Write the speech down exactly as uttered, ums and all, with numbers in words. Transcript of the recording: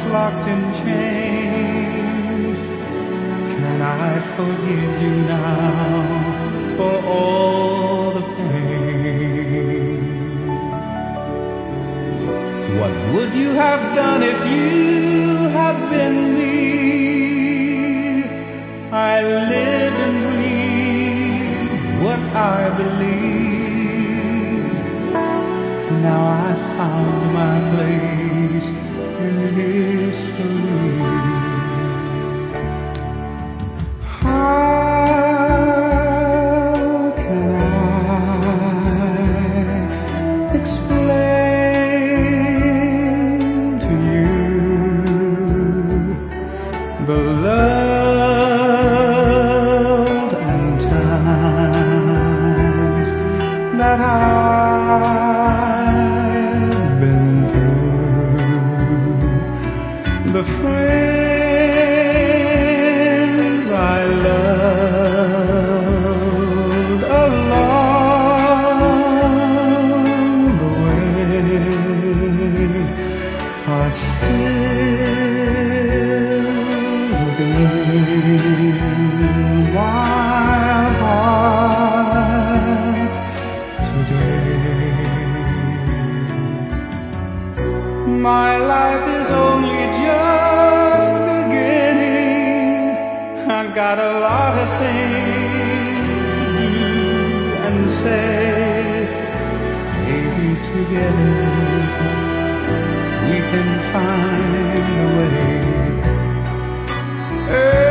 locked in chains. Can I forgive you now for all the pain? What would you have done if you had been me? I live and breathe what I believe. Now I found my place in history. How can I explain to you the love and times that I've been through, the friends I loved along the way are still within my heart today. My life is only just beginning. I've got a lot of things to do and say. Maybe together we can find a way.